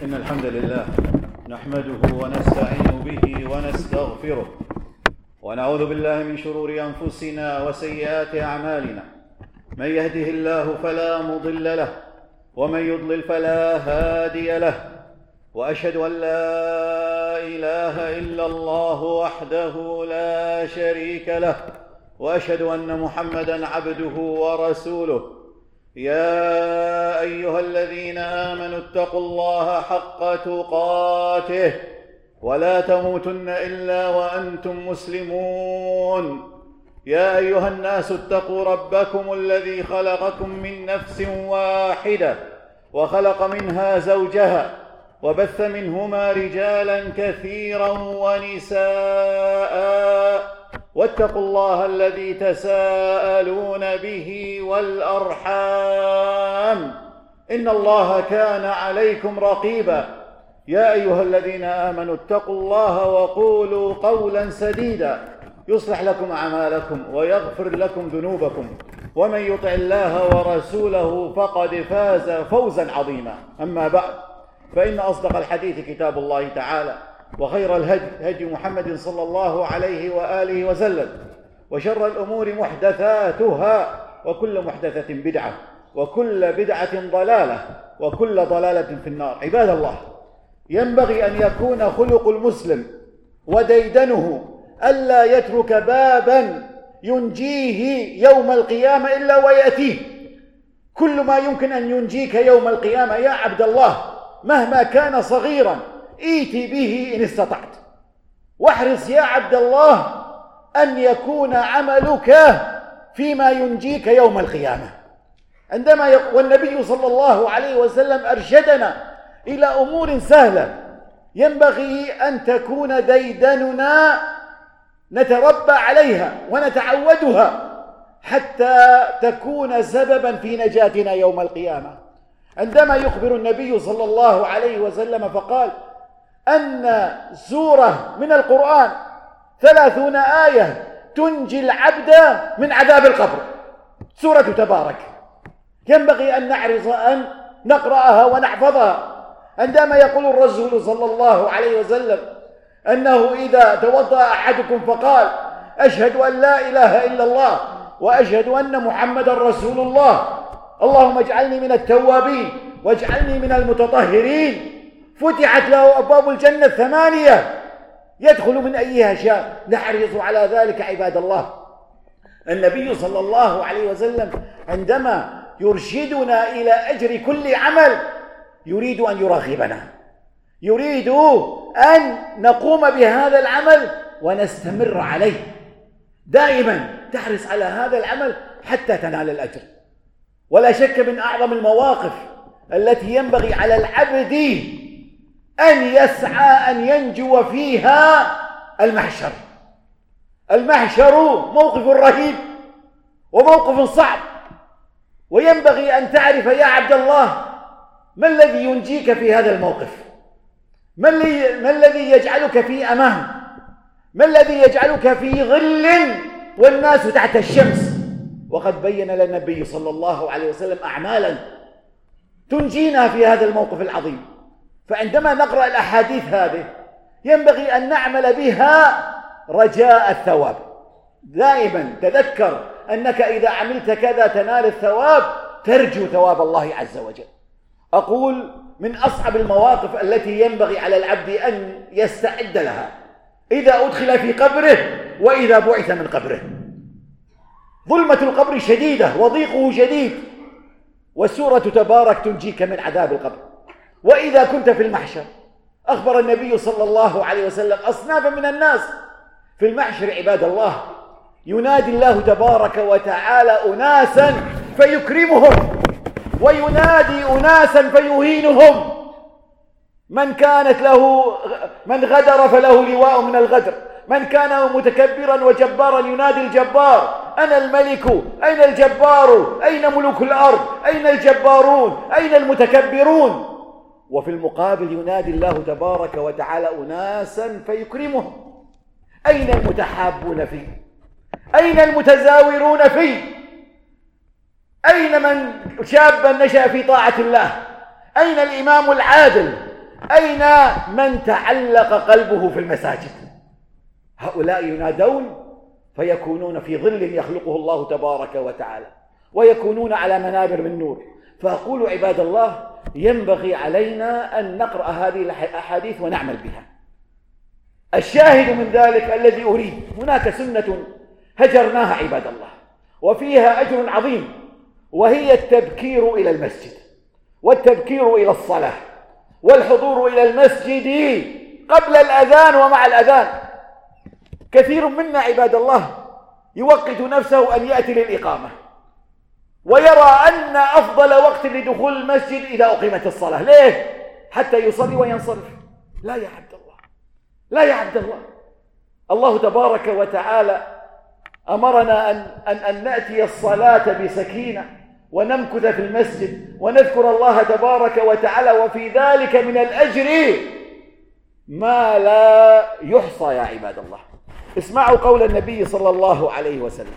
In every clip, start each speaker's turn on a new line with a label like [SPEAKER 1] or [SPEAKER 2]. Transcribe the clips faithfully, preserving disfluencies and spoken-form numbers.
[SPEAKER 1] إن الحمد لله نحمده ونستعين به ونستغفره ونعوذ بالله من شرور أنفسنا وسيئات أعمالنا. من يهده الله فلا مضل له ومن يضلل فلا هادي له، وأشهد أن لا إله إلا الله وحده لا شريك له، وأشهد أن محمدًا عبده ورسوله. يا أيها الذين آمنوا اتقوا الله حق تقاته ولا تموتن إلا وأنتم مسلمون. يا أيها الناس اتقوا ربكم الذي خلقكم من نفس واحدة وخلق منها زوجها وبث منهما رجالا كثيرا ونساء، واتقوا الله الذي تساءلون به والأرحام إن الله كان عليكم رقيبا. يا أيها الذين آمنوا اتقوا الله وقولوا قولا سديدا يصلح لكم أعمالكم ويغفر لكم ذنوبكم، ومن يطع الله ورسوله فقد فاز فوزا عظيما. أما بعد، فإن أصدق الحديث كتاب الله تعالى، وخير الهدي هدي محمد صلى الله عليه وآله وسلم، وشر الأمور محدثاتها، وكل محدثة بدعة، وكل بدعة ضلالة، وكل ضلالة في النار. عباد الله، ينبغي أن يكون خلق المسلم وديدنه ألا يترك بابا ينجيه يوم القيامة إلا ويأتيه. كل ما يمكن أن ينجيك يوم القيامة يا عبد الله مهما كان صغيرا ائت به إن استطعت، واحرص يا عبد الله أن يكون عملك فيما ينجيك يوم القيامة. عندما يق... والنبي صلى الله عليه وسلم أرشدنا إلى أمور سهلة ينبغي أن تكون ديدننا نتربى عليها ونتعودها حتى تكون سببا في نجاتنا يوم القيامة. عندما يخبر النبي صلى الله عليه وسلم فقال أن سورة من القرآن ثلاثون آية تنجي العبد من عذاب القبر، سورة تبارك، ينبغي أن نعرض أن نقرأها ونحفظها. عندما يقول الرسول صلى الله عليه وسلم أنه إذا توضأ أحدكم فقال أشهد أن لا إله إلا الله وأشهد أن محمد رسول الله، اللهم اجعلني من التوابين واجعلني من المتطهرين، فتحت له أبواب الجنة الثمانية يدخل من أيها شاء. نحرص على ذلك عباد الله. النبي صلى الله عليه وسلم عندما يرشدنا إلى أجر كل عمل يريد أن يرغبنا، يريد أن نقوم بهذا العمل ونستمر عليه دائما. تحرص على هذا العمل حتى تنال الأجر. ولا شك من أعظم المواقف التي ينبغي على العبد أن يسعى أن ينجو فيها المحشر. المحشر موقف رهيب وموقف صعب، وينبغي أن تعرف يا عبد الله ما الذي ينجيك في هذا الموقف، ما الذي يجعلك في أمان، ما الذي يجعلك في ظل والناس تحت الشمس. وقد بين لنا النبي صلى الله عليه وسلم أعمالا تنجينا في هذا الموقف العظيم. فعندما نقرأ الأحاديث هذه ينبغي أن نعمل بها رجاء الثواب. دائما تذكر أنك إذا عملت كذا تنال الثواب، ترجو ثواب الله عز وجل. أقول من أصعب المواقف التي ينبغي على العبد أن يستعد لها إذا أدخل في قبره وإذا بعث من قبره. ظلمة القبر شديدة وضيقه شديد، والسورة تبارك تنجيك من عذاب القبر. وإذا كنت في المحشر، أخبر النبي صلى الله عليه وسلم أصنافا من الناس في المحشر عباد الله، ينادي الله تبارك وتعالى أناسا فيكرمهم وينادي أناسا فيهينهم. من كانت له من غدر فله لواء من الغدر، من كان متكبرا وجبارا ينادي الجبار أنا الملك، أين الجبار، أين ملوك الأرض، أين الجبارون، أين المتكبرون. وفي المقابل ينادي الله تبارك وتعالى أناسا فيكرمهم. أين المتحابون فيه، أين المتزاورون فيه، أين من شابا نشأ في طاعة الله، أين الإمام العادل، أين من تعلق قلبه في المساجد؟ هؤلاء ينادون فيكونون في ظل يخلقه الله تبارك وتعالى، ويكونون على منابر من نور. فأقول عباد الله، ينبغي علينا أن نقرأ هذه الأحاديث ونعمل بها. الشاهد من ذلك الذي أريد، هناك سنة هجرناها عباد الله وفيها أجر عظيم، وهي التبكير إلى المسجد، والتبكير إلى الصلاة، والحضور إلى المسجد قبل الأذان ومع الأذان. كثير منا عباد الله يوقت نفسه أن يأتي للإقامة، ويرى أن أفضل وقت لدخول المسجد إذا أقيمت الصلاة. ليه؟ حتى يصلي وينصرف. لا يا عبد الله، لا يا عبد الله. الله تبارك وتعالى أمرنا أن, أن, أن نأتي الصلاة بسكينة، ونمكث في المسجد ونذكر الله تبارك وتعالى، وفي ذلك من الأجر ما لا يحصى يا عباد الله. اسمعوا قول النبي صلى الله عليه وسلم: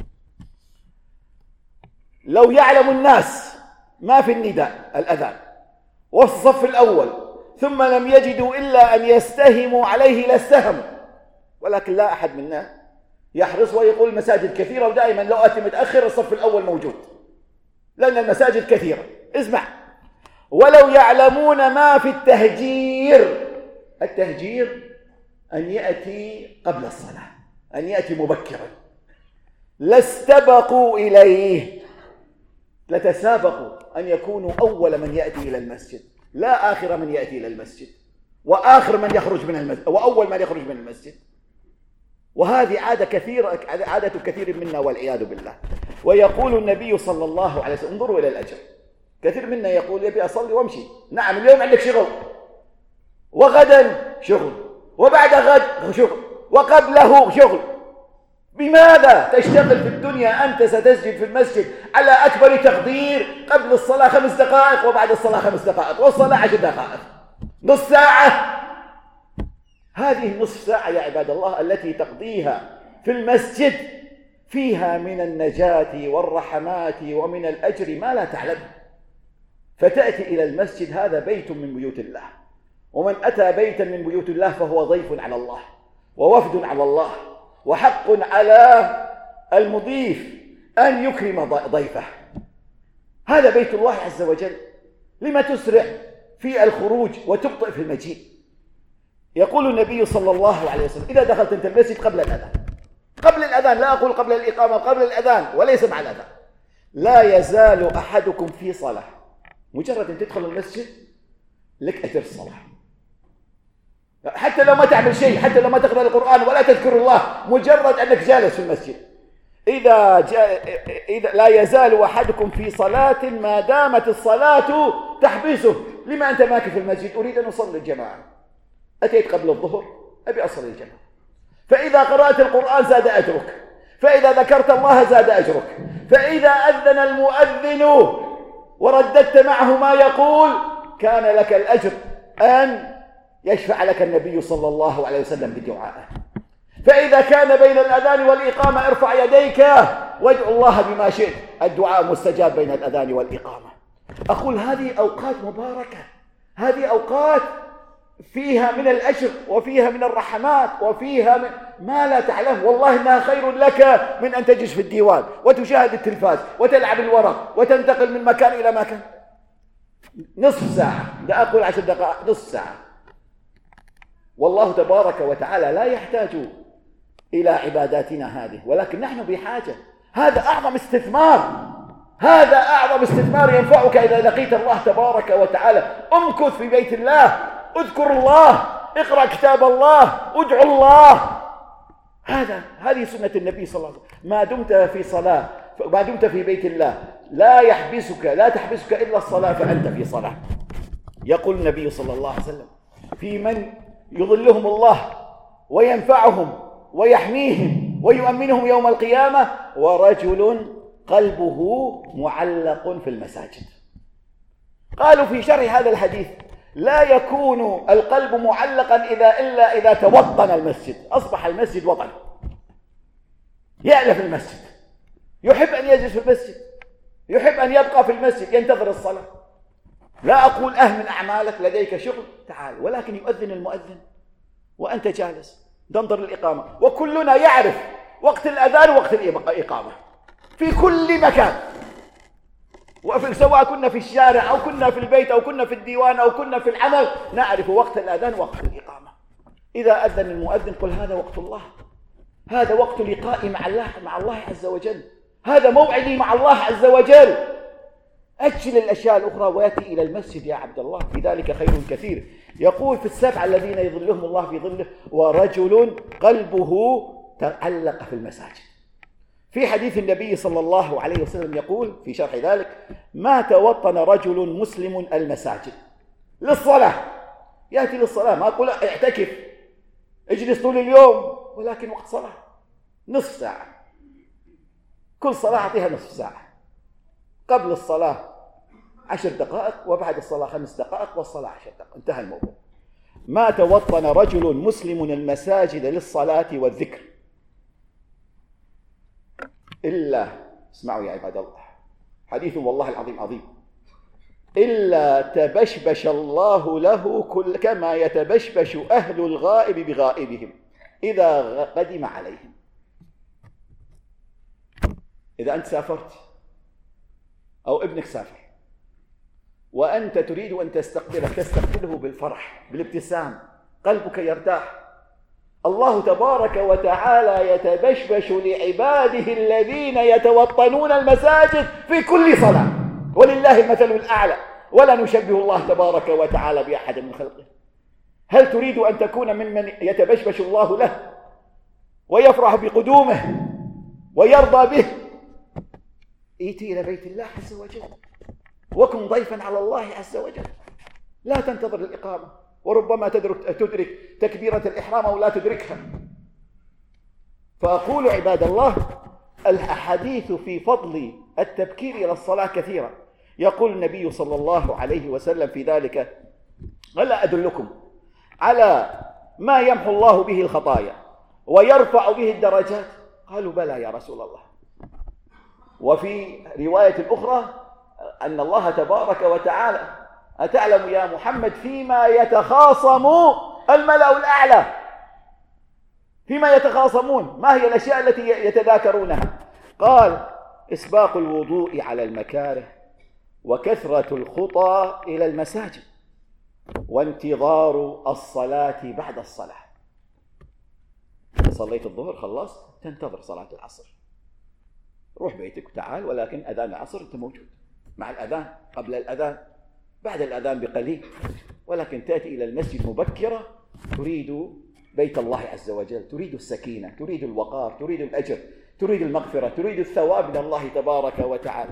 [SPEAKER 1] لو يعلم الناس ما في النداء الأذان والصف الأول ثم لم يجدوا إلا أن يستهموا عليه لاستهموا، ولكن لا أحد منا يحرص ويقول مساجد كثيرة ودائما لو أتي متأخر الصف الأول موجود، لأن المساجد كثيرة. اسمع: ولو يعلمون ما في التهجير. التهجير أن يأتي قبل الصلاة، أن يأتي مبكرا، لاستبقوا إليه، لتسابقوا أن يكونوا أول من يأتي إلى المسجد، لا آخر من يأتي إلى المسجد، وآخر من يخرج من المسجد، وأول من يخرج من المسجد. وهذه عادة كثيرة، عادة كثير منا والعياذ بالله. ويقول النبي صلى الله عليه وسلم: انظروا إلى الأجر. كثير منا يقول: يبي أصلي وامشي. نعم، اليوم عندك شغل، وغدا شغل، وبعد غد شغل، وقبله شغل. بماذا تشتغل في الدنيا؟ أنت ستسجد في المسجد على أكبر تقدير قبل الصلاة خمس دقائق، وبعد الصلاة خمس دقائق، والصلاة عشر دقائق، نصف ساعة. هذه النصف ساعة يا عباد الله التي تقضيها في المسجد فيها من النجاة والرحمات ومن الأجر ما لا تعلم. فتأتي إلى المسجد، هذا بيت من بيوت الله، ومن أتى بيتا من بيوت الله فهو ضيف على الله ووفد على الله، وحق على المضيف أن يكرم ضيفه. هذا بيت الله عز وجل، لما تسرع في الخروج وتبطئ في المجيء؟ يقول النبي صلى الله عليه وسلم: إذا دخلت أنت المسجد قبل الأذان، قبل الأذان، لا أقول قبل الإقامة، قبل الأذان وليس مع الأذان، لا يزال أحدكم في صلاة. مجرد أن تدخل المسجد لك أجر الصلاة، حتى لو ما تعمل شيء، حتى لو ما تقرأ القرآن ولا تذكر الله، مجرد أنك جالس في المسجد. إذا, جا... إذا لا يزال أحدكم في صلاة ما دامت الصلاة تحبسه. لما أنت ماكث في المسجد؟ أريد أن أصلي الجماعة، أتيت قبل الظهر أبي أصلي الجماعة. فإذا قرأت القرآن زاد أجرك، فإذا ذكرت الله زاد أجرك، فإذا أذن المؤذن ورددت معه ما يقول كان لك الأجر أن يشفع لك النبي صلى الله عليه وسلم بدعائه. فإذا كان بين الأذان والإقامة ارفع يديك وادعو الله بما شئت، الدعاء مستجاب بين الأذان والإقامة. أقول هذه أوقات مباركة، هذه أوقات فيها من الأجر وفيها من الرحمات وفيها من ما لا تعلم. والله ما خير لك من أن تجلس في الديوان وتشاهد التلفاز وتلعب الورق وتنتقل من مكان إلى مكان. نصف ساعة، لا أقول عشر دقائق، نصف ساعة. والله تبارك وتعالى لا يحتاج إلى عباداتنا هذه، ولكن نحن بحاجة. هذا أعظم استثمار، هذا أعظم استثمار ينفعك إذا لقيت الله تبارك وتعالى. امكث في بيت الله، اذكر الله، اقرأ كتاب الله، ادعو الله. هذا هذه سنة النبي صلى الله عليه وسلم. ما دمت في صلاة، ما دمت في بيت الله لا يحبسك لا تحبسك إلا الصلاة فأنت في صلاة. يقول النبي صلى الله عليه وسلم: في من يظلهم الله وينفعهم ويحميهم ويؤمنهم يوم القيامة، ورجل قلبه معلق في المساجد. قالوا في شرح هذا الحديث: لا يكون القلب معلقا إذا إلا إذا توطن المسجد، أصبح المسجد وطن، يألف المسجد، يحب أن يجلس في المسجد، يحب أن يبقى في المسجد ينتظر الصلاة. لا أقول أهمل أعمالك، لديك شغل تعال، ولكن يؤذن المؤذن وأنت جالس تنظر الإقامة، وكلنا يعرف وقت الأذان ووقت الإقامة في كل مكان، سواء كنا في الشارع أو كنا في البيت أو كنا في الديوان أو كنا في العمل، نعرف وقت الأذان ووقت الإقامة. إذا أذن المؤذن قل هذا وقت الله، هذا وقت لقائي مع الله مع الله عز وجل، هذا موعدي مع الله عز وجل. أجل الأشياء الأخرى ويأتي إلى المسجد يا عبد الله، في ذلك خير كثير. يقول في السبعة الذين يظلهم الله في ظله ورجل قلبه تعلق في المساجد. في حديث النبي صلى الله عليه وسلم يقول في شرح ذلك: ما توطن رجل مسلم المساجد للصلاة، يأتي للصلاة، ما أقول اعتكف اجلس طول اليوم، ولكن وقت صلاة نصف ساعة، كل صلاة أعطيها نصف ساعة، قبل الصلاة عشر دقائق وبعد الصلاة خمس دقائق والصلاة عشر دقائق، انتهى الموضوع. ما توطن رجل مسلم المساجد للصلاة والذكر إلا، اسمعوا يا عباد الله، حديث والله العظيم عظيم، إلا تبشبش الله له كل كما يتبشبش أهل الغائب بغائبهم إذا قدم عليهم. إذا أنت سافرت أو ابنك سافر وأنت تريد أن تستقبله، تستقبله بالفرح بالابتسام، قلبك يرتاح. الله تبارك وتعالى يتبشبش لعباده الذين يتوطنون المساجد في كل صلاة، ولله المثل الأعلى، ولا نشبه الله تبارك وتعالى بأحد من خلقه. هل تريد أن تكون ممن يتبشبش الله له ويفرح بقدومه ويرضى به؟ ائتي إلى بيت الله عز وجل وكن ضيفا على الله عز وجل، لا تنتظر الإقامة، وربما تدرك, تدرك تكبيرة الإحرام أو لا تدركها. فأقول عباد الله، الأحاديث في فضل التبكير إلى الصلاة كثيرة. يقول النبي صلى الله عليه وسلم في ذلك: ألا أدلكم على ما يمحو الله به الخطايا ويرفع به الدرجات؟ قالوا بلى يا رسول الله. وفي رواية أخرى أن الله تبارك وتعالى: أتعلم يا محمد فيما يتخاصم الملأ الأعلى؟ فيما يتخاصمون، ما هي الأشياء التي يتذاكرونها؟ قال: إسباق الوضوء على المكاره، وكثرة الخطى إلى المساجد، وانتظار الصلاة بعد الصلاة. صليت الظهر خلصت، تنتظر صلاة العصر، روح بيتك وتعال، ولكن أذان العصر أنت موجود مع الأذان، قبل الأذان، بعد الأذان بقليل، ولكن تأتي إلى المسجد مبكرة، تريد بيت الله عز وجل، تريد السكينة، تريد الوقار، تريد الأجر، تريد المغفرة، تريد الثواب من الله تبارك وتعالى.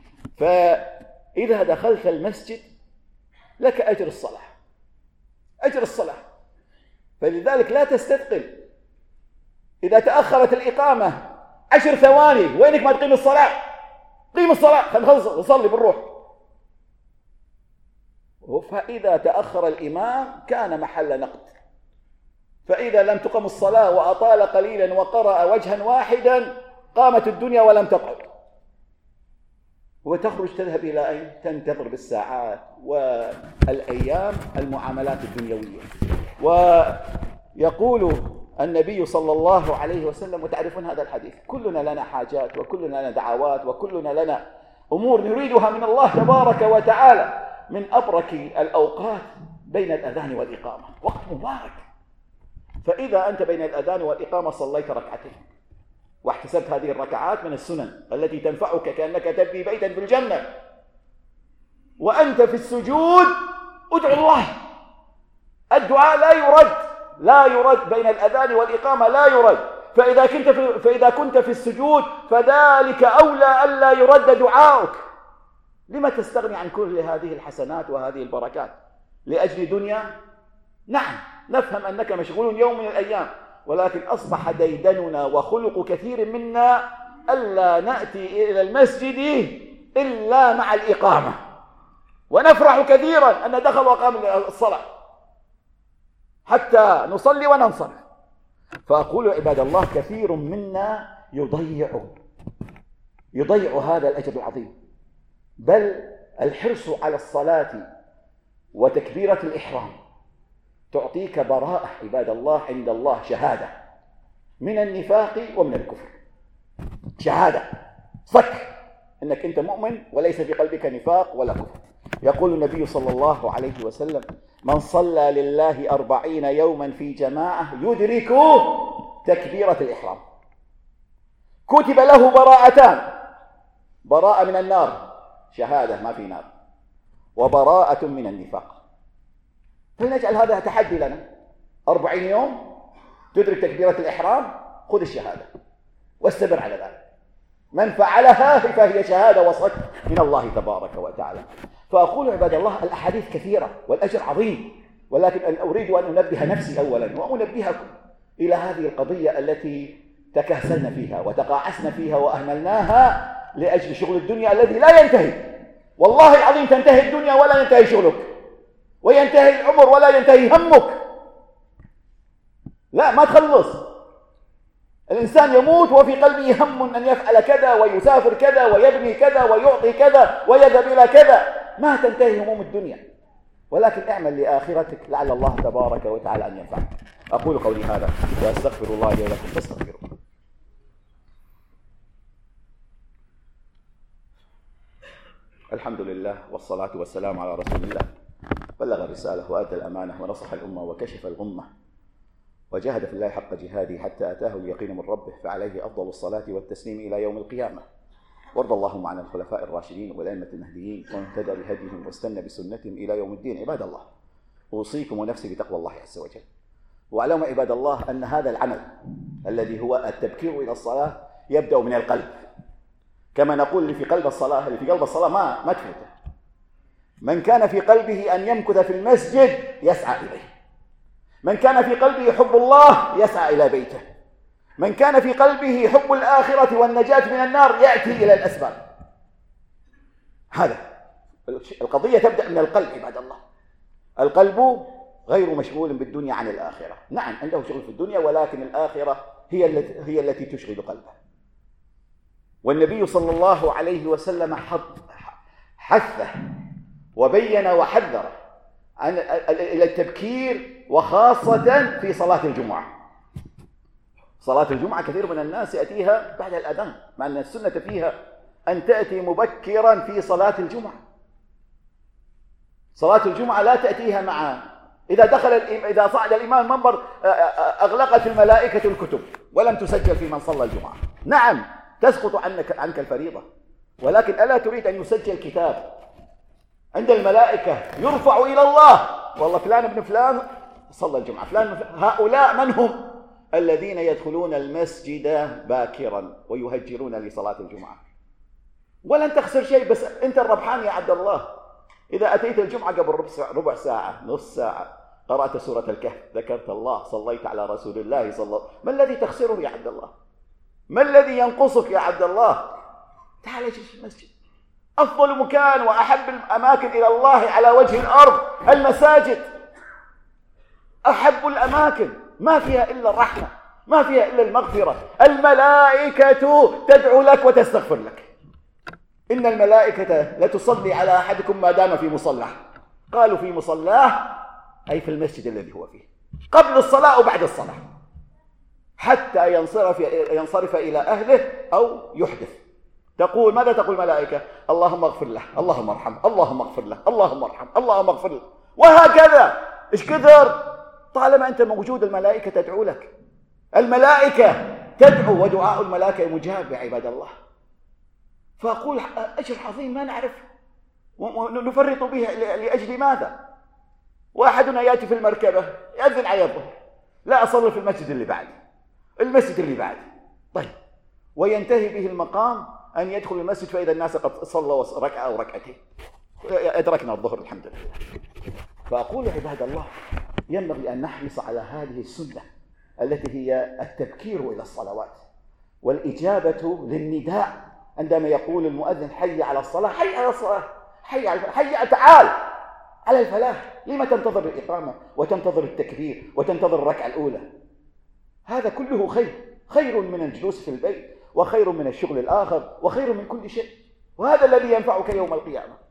[SPEAKER 1] فإذا دخلت المسجد لك أجر الصلاة، أجر الصلاة، فلذلك لا تستثقل. إذا تأخرت الإقامة عشر ثواني وينك ما تقيم الصلاة؟ قيم الصلاة، خلينا نخلص نصلي بالروح. فإذا تأخر الإمام كان محل نقد، فإذا لم تقم الصلاة وأطال قليلا وقرأ وجها واحدا قامت الدنيا ولم تقعد، وتخرج تذهب إلى أين؟ تنتظر بالساعات والأيام المعاملات الدنيوية. ويقول النبي صلى الله عليه وسلم، وتعرفون هذا الحديث: كلنا لنا حاجات وكلنا لنا دعوات وكلنا لنا أمور نريدها من الله تبارك وتعالى. من أبرك الأوقات بين الأذان والإقامة، وقت مبارك. فإذا أنت بين الأذان والإقامة صليت ركعتين واحتسبت هذه الركعات من السنن التي تنفعك كأنك تبني بيتا في الجنة، وأنت في السجود ادعو الله، الدعاء لا يرد، لا يرد بين الأذان والإقامة، لا يرد. فإذا كنت في فإذا كنت في السجود فذلك أولى ألا يرد دعاؤك. لما تستغني عن كل هذه الحسنات وهذه البركات لأجل دنيا؟ نعم، نفهم أنك مشغول يوم من الأيام، ولكن أصبح ديدننا وخلق كثير منا ألا نأتي إلى المسجد إلا مع الإقامة، ونفرح كثيرا أن دخل وقام الصلاة حتى نصلي وننصرف. فأقول عباد الله، كثير منا يضيع يضيع هذا الأجر العظيم. بل الحرص على الصلاة
[SPEAKER 2] وتكبيرة الإحرام تعطيك براءة عباد الله عند الله، شهادة من النفاق ومن الكفر، شهادة صك إنك أنت مؤمن وليس في قلبك نفاق ولا كفر. يقول النبي صلى الله عليه وسلم: من صلى لله أربعين يوما في جماعة يدرك تكبيرة الإحرام كتب له براءتان: براءة من النار، شهادة ما في نار، وبراءة من النفاق. فلنجعل هذا تحدي لنا، أربعين يوم تدرك تكبيرة الإحرام، خذ الشهادة واستمر على ذلك. من فعلها فهي شهادة وصك من الله تبارك وتعالى. فأقول عباد الله الأحاديث كثيرة والأجر عظيم، ولكن أريد أن أنبه نفسي أولا وأنبهكم إلى هذه القضية التي تكاسلنا فيها وتقاعسنا فيها وأهملناها لأجل شغل الدنيا الذي لا ينتهي. والله العظيم تنتهي الدنيا ولا ينتهي شغلك، وينتهي العمر ولا ينتهي همك. لا، ما تخلص. الإنسان يموت وفي قلبه هم أن يفعل كذا ويسافر كذا ويبني كذا ويعطي كذا ويذهب إلى كذا. ما تنتهي هموم الدنيا، ولكن اعمل لآخرتك لعل الله تبارك وتعالى أن ينفعك. أقول قولي هذا وأستغفر الله لي ولكم فاستغفروه. الحمد لله والصلاة والسلام على رسول الله، بلغ الرسالة وأدى الأمانة ونصح الأمة وكشف الغمة وجاهد في الله حق جهاده حتى أتاه اليقين من ربه، فعليه أفضل الصلاة والتسليم إلى يوم القيامة. وارض اللهم عن الخلفاء الراشدين والأئمة المهديين ومن اهتدى بهديهم واستنى بسنتهم إلى يوم الدين. عباد الله، أوصيكم ونفسي بتقوى الله عز وجل. واعلموا عباد الله أن هذا العمل الذي هو التبكير إلى الصلاة يبدأ من القلب، كما نقول اللي في قلب الصلاة، اللي في قلب الصلاة ما ما تفوته. من كان في قلبه أن يمكث في المسجد يسعى إليه، من كان في قلبه حب الله يسعى إلى بيته، من كان في قلبه حب الآخرة والنجاة من النار يأتي إلى الأسباب. هذا القضية تبدأ من القلب عباد الله. القلب غير مشغول بالدنيا عن الآخرة، نعم عنده شغل في الدنيا، ولكن الآخرة هي التي هي التي تشغل قلبه. والنبي صلى الله عليه وسلم حثه وبين وحذر عن إلى التبكير، وخاصة في صلاة الجمعة. صلاة الجمعة كثير من الناس يأتيها بعد الأذان، مع أن السنة فيها أن تأتي مبكرا في صلاة الجمعة. صلاة الجمعة لا تأتيها مع إذا دخل إذا صعد الإمام المنبر أغلقت الملائكة الكتب ولم تسجل في من صلى الجمعة. نعم تسقط عنك عنك الفريضة، ولكن ألا تريد أن يسجل كتاب عند الملائكة يرفع إلى الله، والله فلان ابن فلان صلى الجمعة، فلان هؤلاء من هم؟ الذين يدخلون المسجد باكرا ويهجرون لصلاة الجمعة. ولن تخسر شيء، بس أنت الربحان يا عبد الله. إذا أتيت الجمعة قبل ربع ساعة نصف ساعة قرأت سورة الكهف، ذكرت الله، صليت على رسول الله صلى الله عليه وسلم، ما الذي تخسره يا عبد الله؟ ما الذي ينقصك يا عبد الله؟ تعال اجلس في المسجد. أفضل مكان وأحب الأماكن إلى الله على وجه الأرض المساجد. أحب الأماكن، ما فيها إلا الرحمة، ما فيها إلا المغفرة. الملائكة تدعو لك وتستغفر لك. إن الملائكة لتصلي على أحدكم ما دام في مصلاه. قالوا في مصلاه أي في المسجد الذي هو فيه، قبل الصلاة وبعد الصلاة، حتى ينصرف ينصرف إلى أهله أو يحدث. تقول ماذا تقول الملائكة؟ اللهم اغفر له، اللهم ارحمه، اللهم اغفر له، اللهم ارحمه، اللهم اغفر له، وهكذا. إيش كثر؟ طالما أنت موجود الملائكة تدعو لك. الملائكة تدعو، ودعاء الملائكة مجاب يا عباد الله. فأقول أجر عظيم ما نعرف ونفرط به لأجل ماذا؟ واحدنا يأتي في المركبة يأذن على الظهر، لا أصلي في المسجد اللي بعد المسجد اللي بعد طيب، وينتهي به المقام أن يدخل المسجد فإذا الناس قد صلوا ركعة أو ركعتين، أدركنا الظهر الحمد لله. فأقول عباد الله ينبغي أن نحرص على هذه السنة التي هي التبكير إلى الصلوات والإجابة للنداء عندما يقول المؤذن حي على الصلاة، حي على الصلاة، حي على حي تعال على الفلاح. لما تنتظر الإقامة وتنتظر التكبير وتنتظر الركعة الأولى؟ هذا كله خير، خير من الجلوس في البيت، وخير من الشغل الآخر، وخير من كل شيء، وهذا الذي ينفعك يوم القيامة.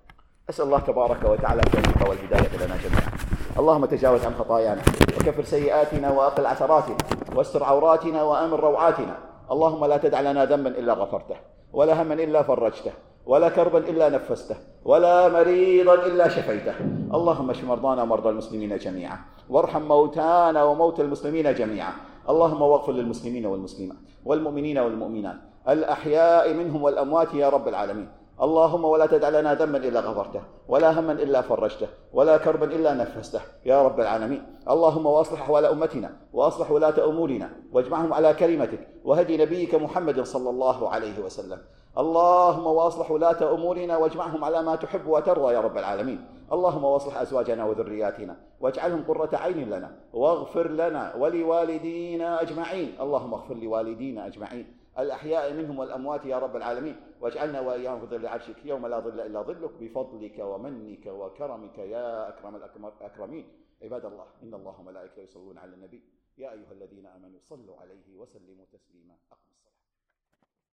[SPEAKER 2] أسأل الله تبارك وتعالى التوفيق والهداية لنا جميعا. اللهم تجاوز عن خطايانا وكفر سيئاتنا وأقل عثراتنا واستر عوراتنا وآمن روعاتنا. اللهم لا تدع لنا ذنبا إلا غفرته، ولا هما إلا فرجته، ولا كربا إلا نفسته، ولا مريضا إلا شفيته. اللهم اشف مرضانا ومرضى المسلمين جميعا، وارحم موتانا وموتى المسلمين جميعا. اللهم واغفر للمسلمين والمسلمات والمؤمنين والمؤمنات الأحياء منهم والأموات يا رب العالمين. اللهم ولا تدع لنا ذنبا إلا غفرته، ولا هما إلا فرجته، ولا كربا إلا نفسته يا رب العالمين. اللهم واصلح أحوال أمتنا وأصلح ولاة أمورنا واجمعهم على كلمتك وهدي نبيك محمد صلى الله عليه وسلم. اللهم واصلح ولاة أمورنا واجمعهم على ما تحب وترضى يا رب العالمين. اللهم واصلح أزواجنا وذرياتنا واجعلهم قرة عين لنا، واغفر لنا ولوالدينا أجمعين. اللهم اغفر لوالدينا أجمعين الأحياء منهم والأموات يا رب العالمين، واجعلنا وإياهم في ظل عرشك يوم لا ظل إلا ظلك بفضلك ومنك وكرمك يا أكرم الأكرمين. عباد الله، إن الله وملائكته يصلون على النبي يا أيها الذين آمنوا صلوا عليه وسلموا تسليما. أقم الصلاة.